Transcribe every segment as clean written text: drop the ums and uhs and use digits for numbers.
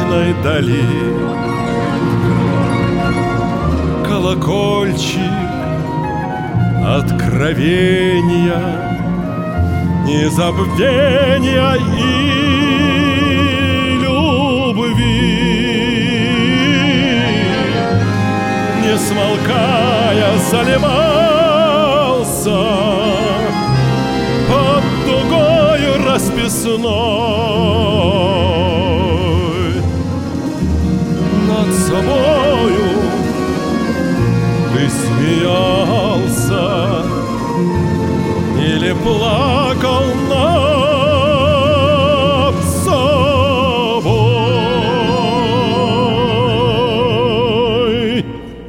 бесконечной дали. Колокольчик откровения, незабвения и любви, не смолкая заливался под дугою расписной. Над собою ты смеялся или плакал над собой.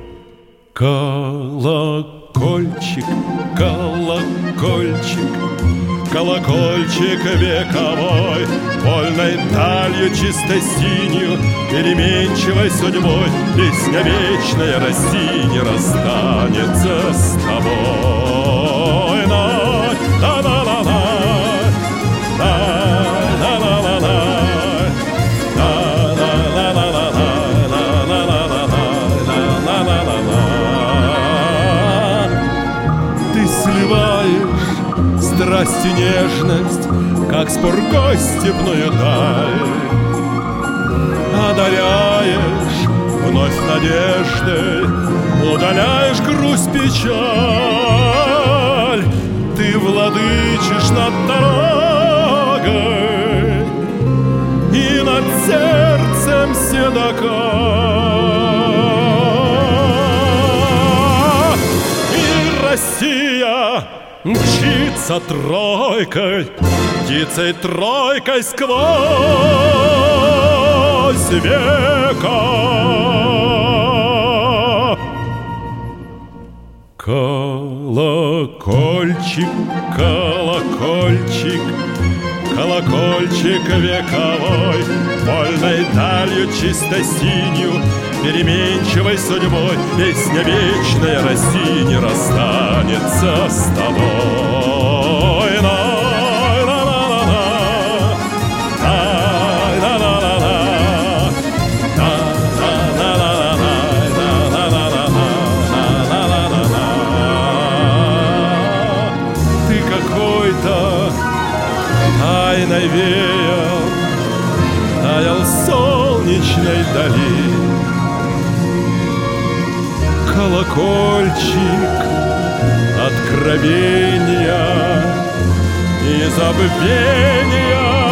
Колокольчик, колокольчик, колокольчик вековой, вольной далью чистой синью, переменчивой судьбой, песня вечная расти не расстанется с тобой. На-на-на-на, на-на-на-на, на-на-на-на. Ты сливаешь страсть и нежность, как с пургой степную даль, одаряешь вновь надеждой, удаляешь грусть, печаль. Ты владычишь над дорогой и над сердцем седока. И Россия мчится тройкой, птицей тройкой сквозь века. Колокольчик, колокольчик, колокольчик вековой, вольной далью чисто синью, переменчивой судьбой, песня вечная расти не расстанется с тобой. Тайной веял, таял в солнечной дали. Колокольчик откровения и забвения